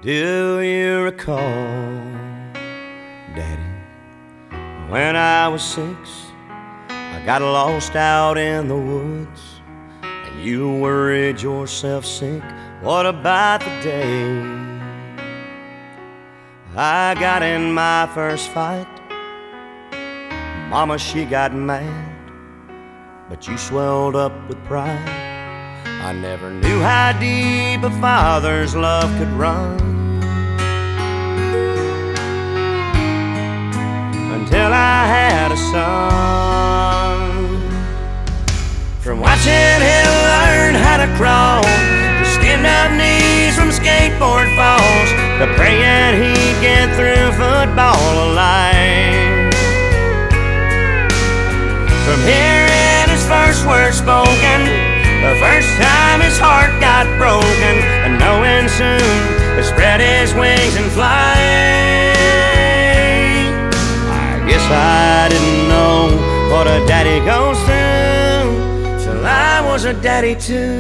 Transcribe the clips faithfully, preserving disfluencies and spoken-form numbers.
Do you recall, Daddy, when I was six, I got lost out in the woods, and you worried yourself sick? What about the day I got in my first fight? Mama, she got mad, but you swelled up with pride. I never knew how deep a father's love could run until I had a son. From watching him learn how to crawl, to stand-up knees from skateboard falls, to praying he'd get through football alive. From hearing his first words spoken, the first time his heart got broken, and knowing soon he'd spread his wings and fly. I guess I didn't know what a daddy goes through till I was a daddy too.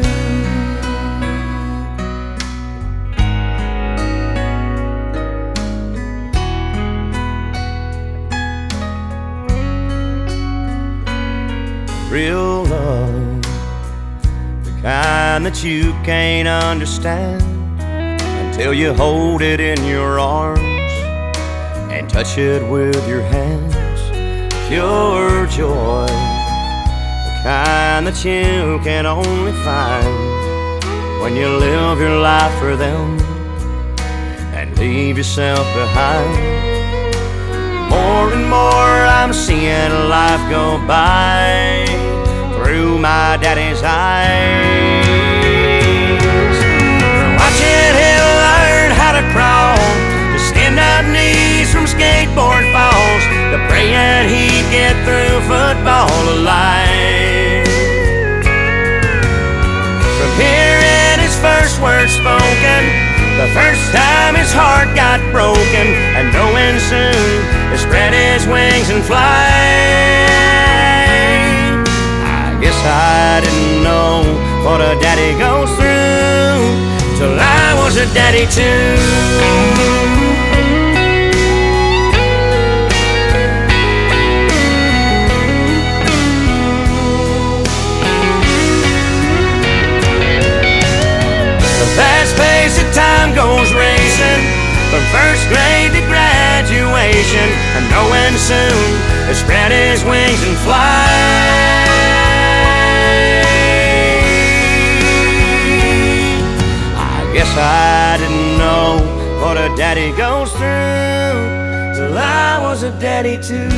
Real love, the kind that you can't understand until you hold it in your arms and touch it with your hands. Pure joy, the kind that you can only find when you live your life for them and leave yourself behind. More and more I'm seeing life go by through my daddy's eyes. From watching him learn how to crawl, to stand-up knees from skateboard falls, to praying he'd get through football alive. From hearing his first words spoken, the first time his heart got broken, and knowing soon he'd spread his wings and fly. I guess I didn't know what a daddy goes through till I was a daddy too. The fast pace of time goes racing from first grade to graduation, and knowing soon he'll spread his wings and fly. I guess I didn't know what a daddy goes through till I was a daddy too.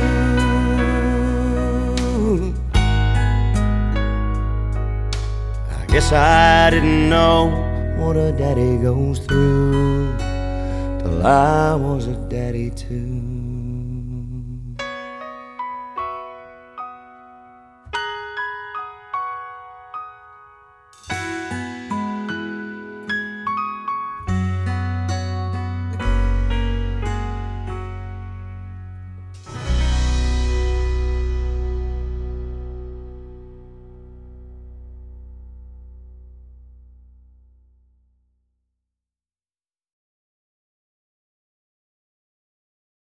I guess I didn't know what a daddy goes through till I was a daddy too.